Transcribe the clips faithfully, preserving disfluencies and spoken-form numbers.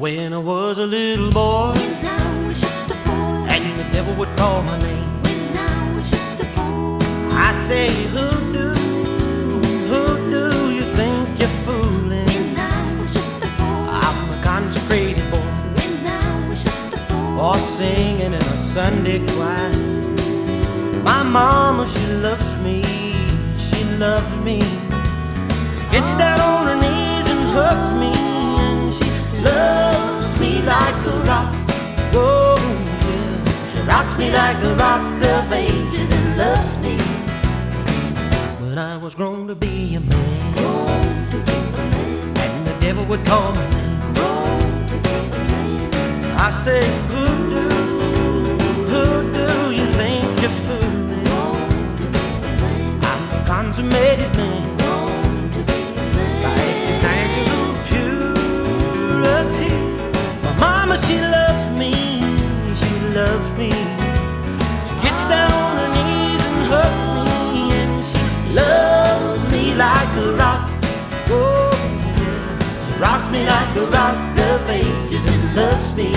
When I was a little boy, When I was just a boy, and the devil would call my name, when I was just a boy, I say, who do, who do you think you're fooling? when I was just a boy, I'm a consecrated boy, when I was just a boy, or singing in a Sunday choir. My mama, she loves me, she loves me. Gets down on her knees and hugs me, and she loves me like a rock. Whoa, yeah. She rocks me like a rock of ages and loves me. When I was grown to be a man, grown to be a man, and the devil would call my name, grown to be a man, I say, who do, who do you think you're fooling? grown to be a man, I'm a consummated man. grown to be a man. Like this natural purity. My mama, she loves me, she loves me. She gets down on her knees and hugs me, and she loves me like a rock. Oh, yeah. She rocks me like a rock of ages and loves me.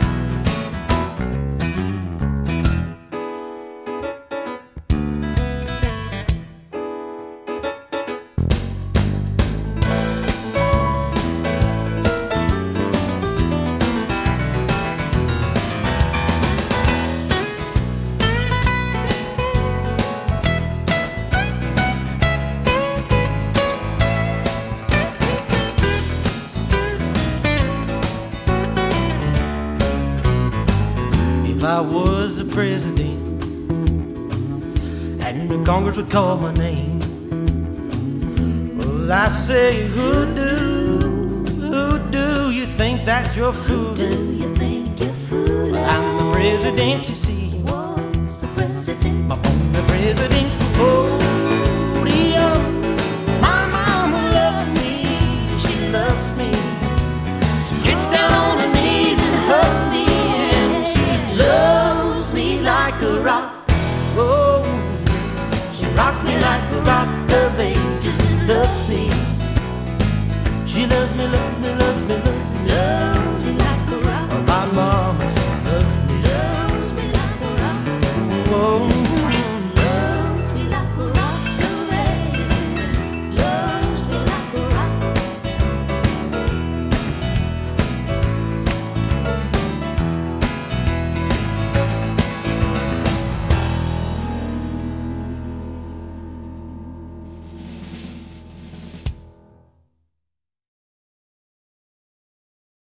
If I was the president and the Congress would call my name, well, I say, who do, who do you think that you're fooling? Do you think you're fooling? I'm the president, you see. Was the president? I'm on the presidential podium. My mama loves me, she loves me. Gets down on her knees and hugs me, and she loves me like a rock. Oh, she rocks me like a rock of ages and loves me. She loves me, loves me, loves me, loves me.